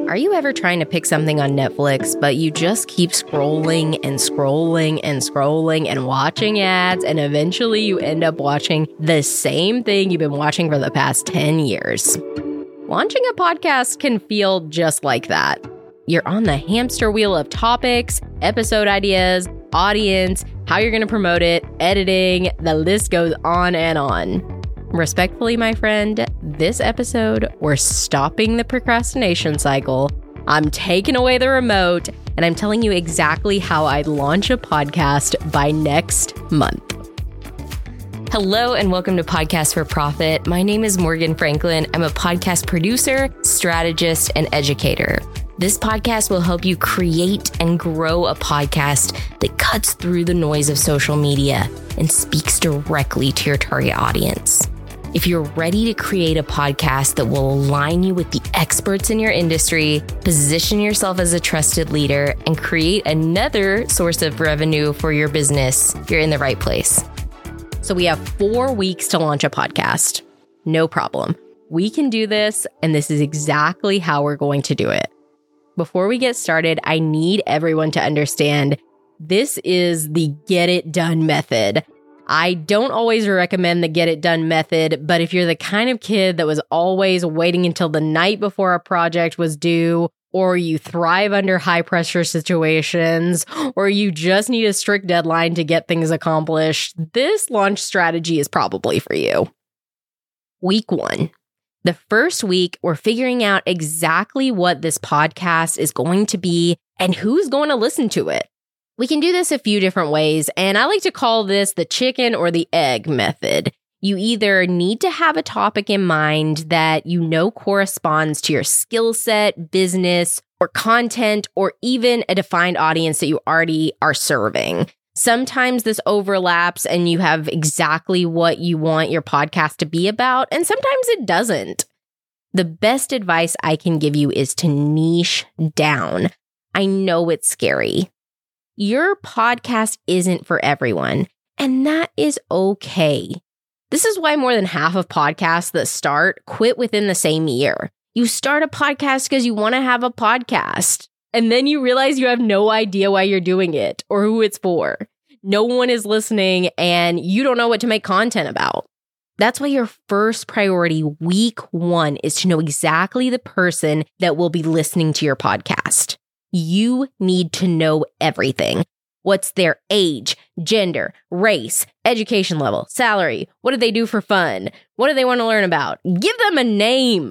Are you ever trying to pick something on Netflix, but you just keep scrolling and scrolling and scrolling and watching ads, and eventually you end up watching the same thing you've been watching for the past 10 years? Launching a podcast can feel just like that. You're on the hamster wheel of topics, episode ideas, audience, how you're going to promote it, editing, the list goes on and on. Respectfully, my friend, this episode, we're stopping the procrastination cycle. I'm taking away the remote, and I'm telling you exactly how I'd launch a podcast by next month. Hello, and welcome to Podcast for Profit. My name is Morgan Franklin. I'm a podcast producer, strategist, and educator. This podcast will help you create and grow a podcast that cuts through the noise of social media and speaks directly to your target audience. If you're ready to create a podcast that will align you with the experts in your industry, position yourself as a trusted leader, and create another source of revenue for your business, you're in the right place. So we have 4 weeks to launch a podcast. No problem. We can do this, and this is exactly how we're going to do it. Before we get started, I need everyone to understand this is the get it done method. I don't always recommend the get it done method, but if you're the kind of kid that was always waiting until the night before a project was due, or you thrive under high pressure situations, or you just need a strict deadline to get things accomplished, this launch strategy is probably for you. Week 1. The first week, we're figuring out exactly what this podcast is going to be and who's going to listen to it. We can do this a few different ways, and I like to call this the chicken or the egg method. You either need to have a topic in mind that you know corresponds to your skill set, business, or content, or even a defined audience that you already are serving. Sometimes this overlaps and you have exactly what you want your podcast to be about, and sometimes it doesn't. The best advice I can give you is to niche down. I know it's scary. Your podcast isn't for everyone, and that is okay. This is why more than half of podcasts that start quit within the same year. You start a podcast because you want to have a podcast, and then you realize you have no idea why you're doing it or who it's for. No one is listening, and you don't know what to make content about. That's why your first priority, week 1, is to know exactly the person that will be listening to your podcast. You need to know everything. What's their age, gender, race, education level, salary? What do they do for fun? What do they want to learn about? Give them a name.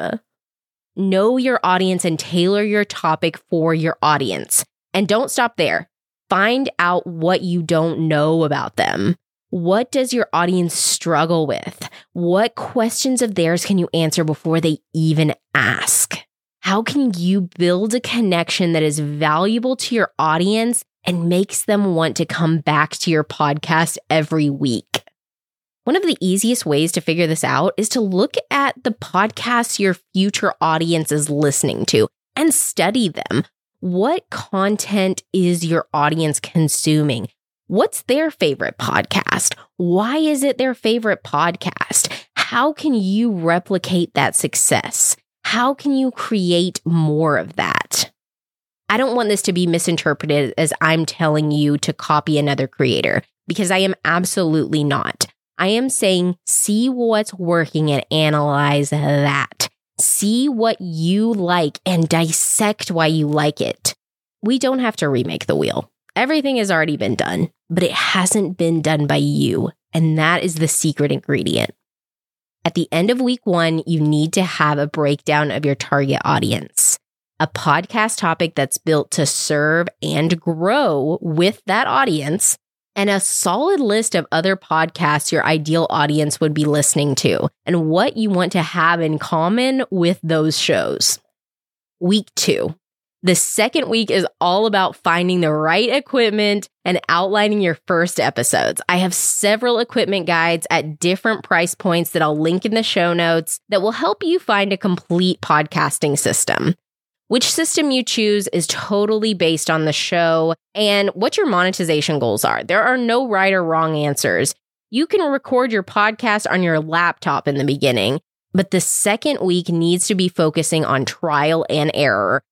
Know your audience and tailor your topic for your audience. And don't stop there. Find out what you don't know about them. What does your audience struggle with? What questions of theirs can you answer before they even ask? How can you build a connection that is valuable to your audience and makes them want to come back to your podcast every week? One of the easiest ways to figure this out is to look at the podcasts your future audience is listening to and study them. What content is your audience consuming? What's their favorite podcast? Why is it their favorite podcast? How can you replicate that success? How can you create more of that? I don't want this to be misinterpreted as I'm telling you to copy another creator, because I am absolutely not. I am saying see what's working and analyze that. See what you like and dissect why you like it. We don't have to remake the wheel. Everything has already been done, but it hasn't been done by you, and that is the secret ingredient. At the end of week 1, you need to have a breakdown of your target audience, a podcast topic that's built to serve and grow with that audience, and a solid list of other podcasts your ideal audience would be listening to, and what you want to have in common with those shows. Week 2. The second week is all about finding the right equipment and outlining your first episodes. I have several equipment guides at different price points that I'll link in the show notes that will help you find a complete podcasting system. Which system you choose is totally based on the show and what your monetization goals are. There are no right or wrong answers. You can record your podcast on your laptop in the beginning, but the second week needs to be focusing on trial and error.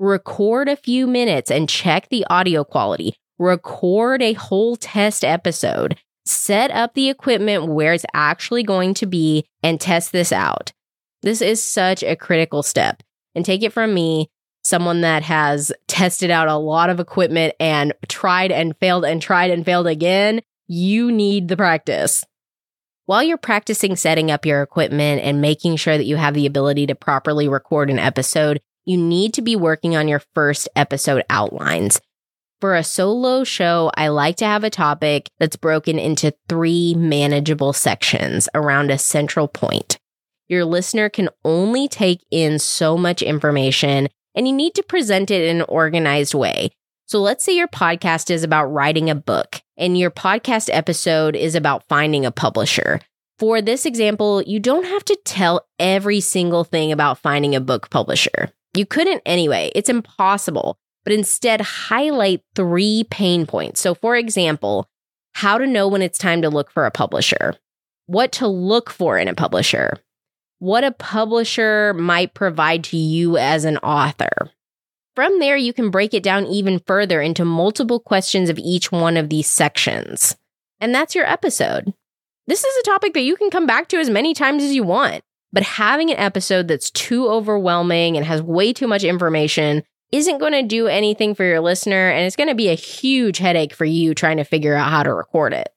Record a few minutes and check the audio quality. Record a whole test episode. Set up the equipment where it's actually going to be and test this out. This is such a critical step. And take it from me, someone that has tested out a lot of equipment and tried and failed and tried and failed again, you need the practice. While you're practicing setting up your equipment and making sure that you have the ability to properly record an episode, you need to be working on your first episode outlines. For a solo show, I like to have a topic that's broken into 3 manageable sections around a central point. Your listener can only take in so much information, and you need to present it in an organized way. So let's say your podcast is about writing a book, and your podcast episode is about finding a publisher. For this example, you don't have to tell every single thing about finding a book publisher. You couldn't anyway. It's impossible. But instead, highlight 3 pain points. So for example, how to know when it's time to look for a publisher, what to look for in a publisher, what a publisher might provide to you as an author. From there, you can break it down even further into multiple questions of each one of these sections. And that's your episode. This is a topic that you can come back to as many times as you want. But having an episode that's too overwhelming and has way too much information isn't going to do anything for your listener, and it's going to be a huge headache for you trying to figure out how to record it.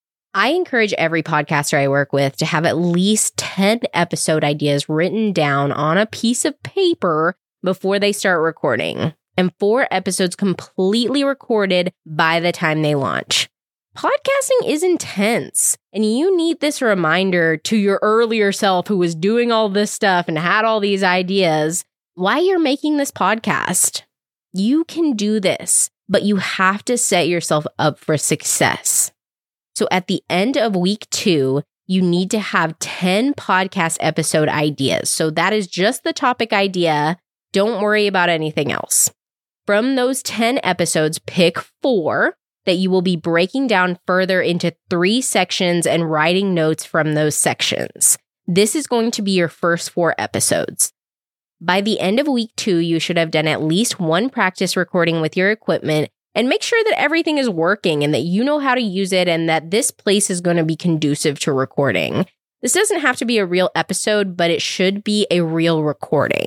I encourage every podcaster I work with to have at least 10 episode ideas written down on a piece of paper before they start recording, and 4 episodes completely recorded by the time they launch. Podcasting is intense, and you need this reminder to your earlier self who was doing all this stuff and had all these ideas why you're making this podcast. You can do this, but you have to set yourself up for success. So at the end of week 2, you need to have 10 podcast episode ideas. So that is just the topic idea. Don't worry about anything else. From those 10 episodes, pick 4 that you will be breaking down further into 3 sections and writing notes from those sections. This is going to be your first 4 episodes. By the end of week 2, you should have done at least 1 practice recording with your equipment, and make sure that everything is working and that you know how to use it and that this place is going to be conducive to recording. This doesn't have to be a real episode, but it should be a real recording.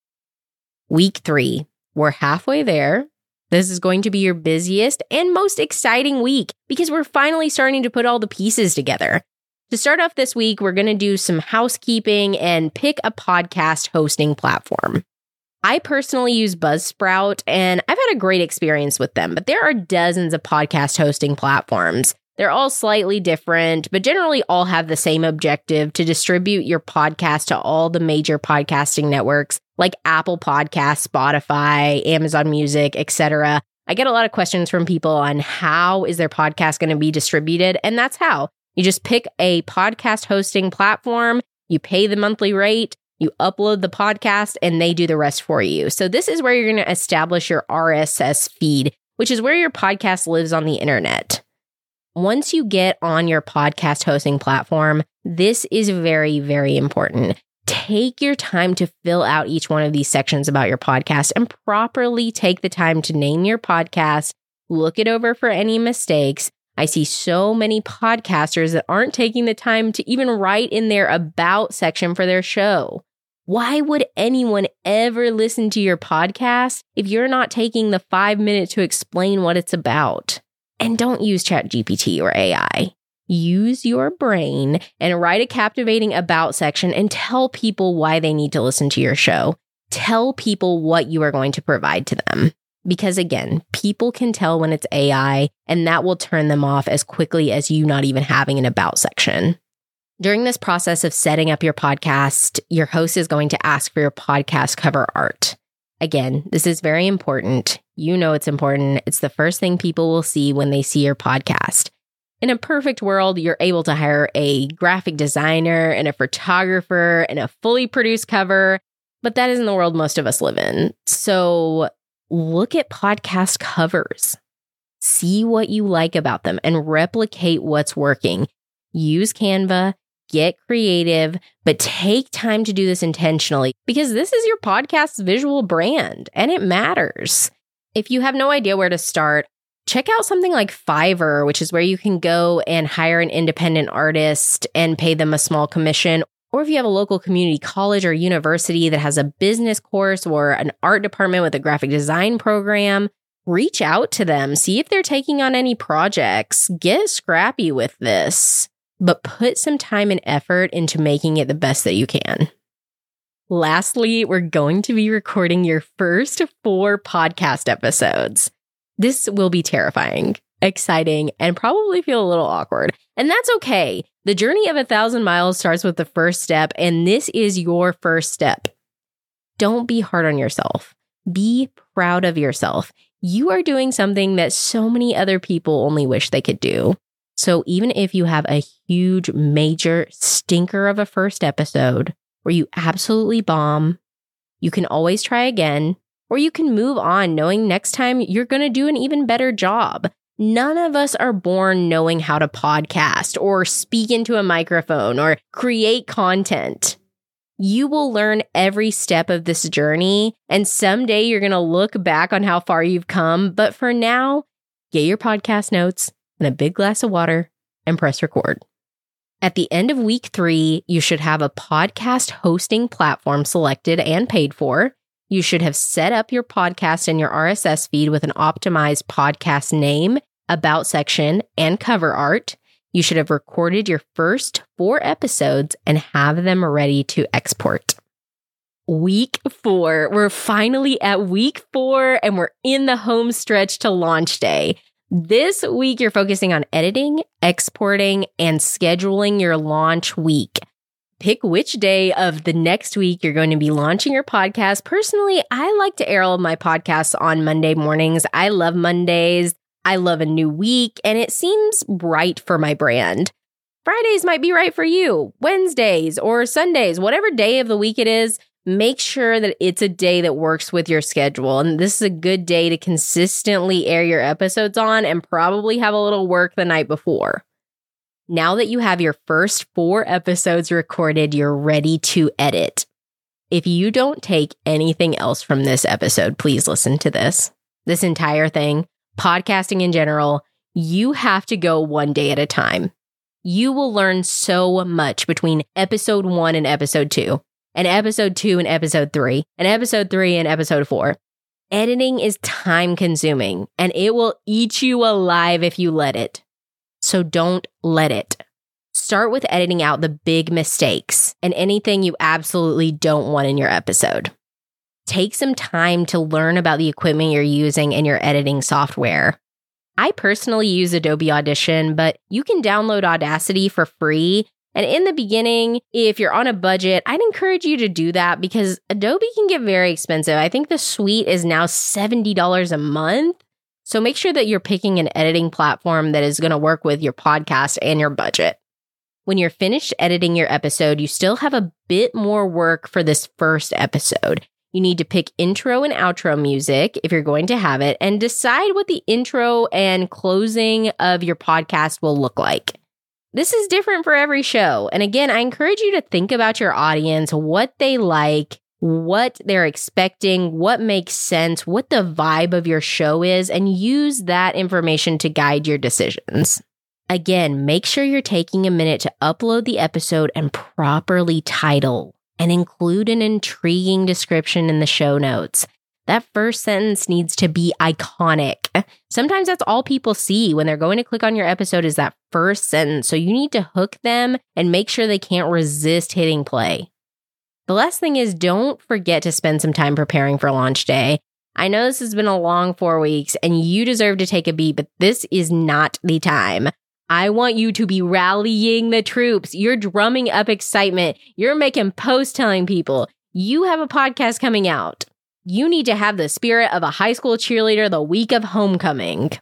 Week 3, we're halfway there. This is going to be your busiest and most exciting week because we're finally starting to put all the pieces together. To start off this week, we're going to do some housekeeping and pick a podcast hosting platform. I personally use Buzzsprout, and I've had a great experience with them, but there are dozens of podcast hosting platforms. They're all slightly different, but generally all have the same objective to distribute your podcast to all the major podcasting networks like Apple Podcasts, Spotify, Amazon Music, etc. I get a lot of questions from people on how is their podcast going to be distributed, and that's how. You just pick a podcast hosting platform, you pay the monthly rate, you upload the podcast, and they do the rest for you. So this is where you're going to establish your RSS feed, which is where your podcast lives on the internet. Once you get on your podcast hosting platform, this is very, very important. Take your time to fill out each one of these sections about your podcast and properly take the time to name your podcast, look it over for any mistakes. I see so many podcasters that aren't taking the time to even write in their about section for their show. Why would anyone ever listen to your podcast if you're not taking the 5 minutes to explain what it's about? And don't use ChatGPT or AI. Use your brain and write a captivating about section and tell people why they need to listen to your show. Tell people what you are going to provide to them. Because again, people can tell when it's AI, and that will turn them off as quickly as you not even having an about section. During this process of setting up your podcast, your host is going to ask for your podcast cover art. Again, this is very important. You know it's important. It's the first thing people will see when they see your podcast. In a perfect world, you're able to hire a graphic designer and a photographer and a fully produced cover, but that isn't the world most of us live in. So look at podcast covers. See what you like about them and replicate what's working. Use Canva. get creative, but take time to do this intentionally because this is your podcast's visual brand and it matters. If you have no idea where to start, check out something like Fiverr, which is where you can go and hire an independent artist and pay them a small commission. Or if you have a local community college or university that has a business course or an art department with a graphic design program, reach out to them, see if they're taking on any projects, get scrappy with this, but put some time and effort into making it the best that you can. Lastly, we're going to be recording your first 4 podcast episodes. This will be terrifying, exciting, and probably feel a little awkward. And that's okay. The journey of 1,000 miles starts with the first step, and this is your first step. Don't be hard on yourself. Be proud of yourself. You are doing something that so many other people only wish they could do. So even if you have a huge, major stinker of a first episode where you absolutely bomb, you can always try again, or you can move on knowing next time you're going to do an even better job. None of us are born knowing how to podcast or speak into a microphone or create content. You will learn every step of this journey, and someday you're going to look back on how far you've come. But for now, get your podcast notes and a big glass of water and press record. At the end of week 3, you should have a podcast hosting platform selected and paid for. You should have set up your podcast and your RSS feed with an optimized podcast name, about section, and cover art. You should have recorded your first 4 episodes and have them ready to export. Week 4. We're finally at week 4 and we're in the home stretch to launch day. This week, you're focusing on editing, exporting, and scheduling your launch week. Pick which day of the next week you're going to be launching your podcast. Personally, I like to air all of my podcasts on Monday mornings. I love Mondays. I love a new week, and it seems right for my brand. Fridays might be right for you. Wednesdays or Sundays, whatever day of the week it is, make sure that it's a day that works with your schedule. And this is a good day to consistently air your episodes on and probably have a little work the night before. Now that you have your first 4 episodes recorded, you're ready to edit. If you don't take anything else from this episode, please listen to this entire thing. Podcasting in general, you have to go one day at a time. You will learn so much between episode 1 and episode 2, and episode 2 and episode 3, and episode 3 and episode 4. Editing is time consuming, and it will eat you alive if you let it. So don't let it. Start with editing out the big mistakes and anything you absolutely don't want in your episode. Take some time to learn about the equipment you're using in your editing software. I personally use Adobe Audition, but you can download Audacity for free. And in the beginning, if you're on a budget, I'd encourage you to do that because Adobe can get very expensive. I think the suite is now $70 a month. So make sure that you're picking an editing platform that is going to work with your podcast and your budget. When you're finished editing your episode, you still have a bit more work for this first episode. You need to pick intro and outro music if you're going to have it and decide what the intro and closing of your podcast will look like. This is different for every show. And again, I encourage you to think about your audience, what they like, what they're expecting, what makes sense, what the vibe of your show is, and use that information to guide your decisions. Again, make sure you're taking a minute to upload the episode and properly title and include an intriguing description in the show notes. That first sentence needs to be iconic. Sometimes that's all people see when they're going to click on your episode is that first sentence. So you need to hook them and make sure they can't resist hitting play. The last thing is don't forget to spend some time preparing for launch day. I know this has been a long 4 weeks and you deserve to take a beat, but this is not the time. I want you to be rallying the troops. You're drumming up excitement. You're making posts telling people you have a podcast coming out. You need to have the spirit of a high school cheerleader the week of homecoming.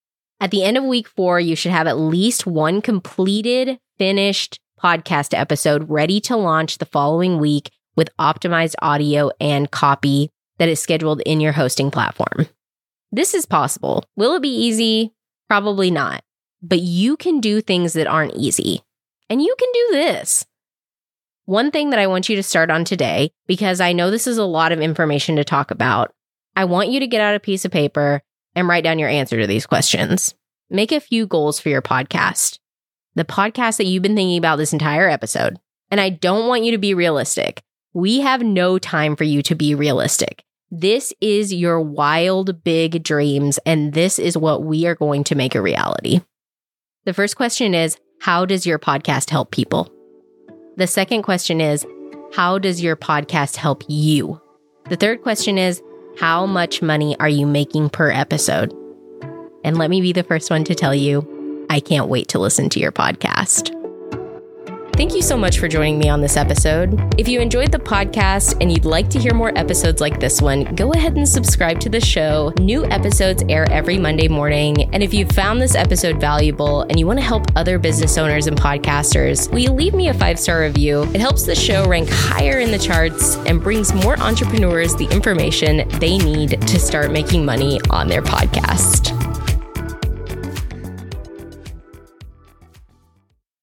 At the end of week 4, you should have at least one completed, finished podcast episode ready to launch the following week with optimized audio and copy that is scheduled in your hosting platform. This is possible. Will it be easy? Probably not. But you can do things that aren't easy. And you can do this. One thing that I want you to start on today, because I know this is a lot of information to talk about, I want you to get out a piece of paper and write down your answer to these questions. Make a few goals for your podcast. The podcast that you've been thinking about this entire episode. And I don't want you to be realistic. We have no time for you to be realistic. This is your wild, big dreams, and this is what we are going to make a reality. The first question is, how does your podcast help people? The second question is, how does your podcast help you? The third question is, how much money are you making per episode? And let me be the first one to tell you, I can't wait to listen to your podcast. Thank you so much for joining me on this episode. If you enjoyed the podcast and you'd like to hear more episodes like this one, go ahead and subscribe to the show. New episodes air every Monday morning. And if you found this episode valuable and you want to help other business owners and podcasters, will you leave me a 5-star review? It helps the show rank higher in the charts and brings more entrepreneurs the information they need to start making money on their podcast.